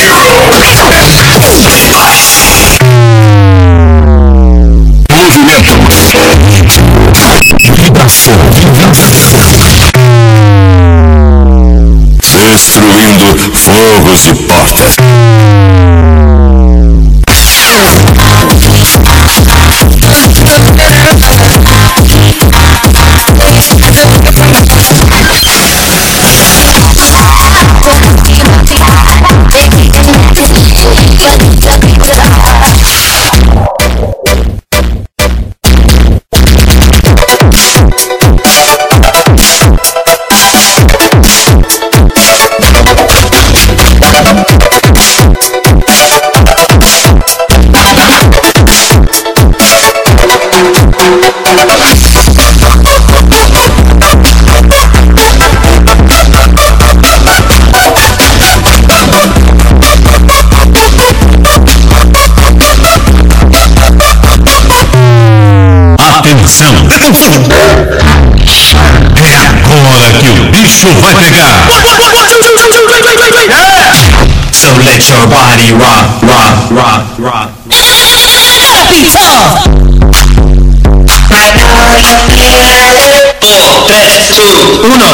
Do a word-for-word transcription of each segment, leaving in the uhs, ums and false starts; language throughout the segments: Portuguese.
Vibração, destruindo fogos de porta. Atenção! É agora que o bicho vai pegar! So let your body rock, rock, rock, rock. tres, dos, uno.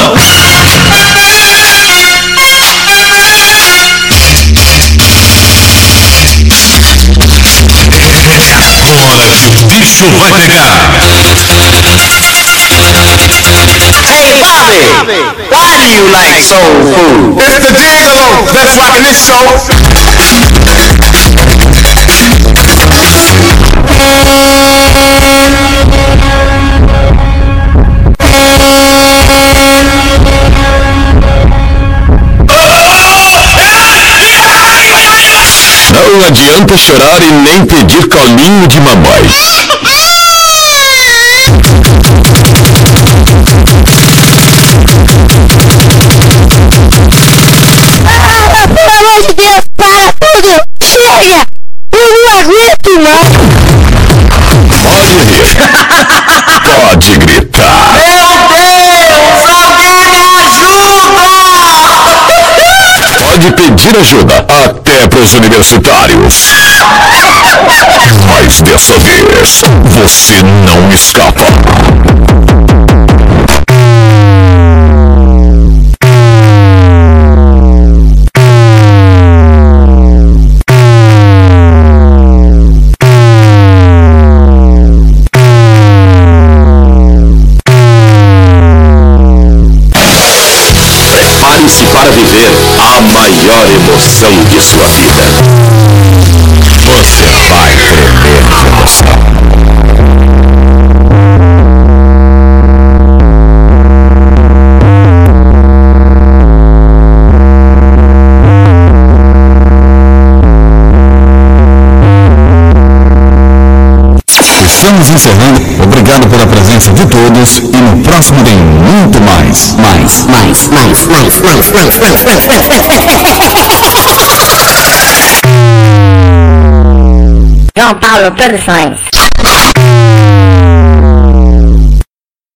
Agora que o bicho vai pegar! Hey Bobby, why do you like soul food? It's the Gigolo that's rocking this show. Não adianta chorar e nem pedir colinho de mamãe. Ah, pelo amor de Deus, para tudo! Chega! Eu não aguento mais! Pode rir. Pode gritar. Meu Deus, alguém me ajuda! Pode pedir ajuda até para os universitários. Mas dessa vez, você não escapa. Prepare-se para viver a maior emoção de sua vida. Você vai tremer de emoção. Estamos encerrando. Obrigado pela presença de todos e no próximo tem muito mais. Mais, mais, mais, mais, mais, mais, mais, mais, mais, mais. João Paulo Produções.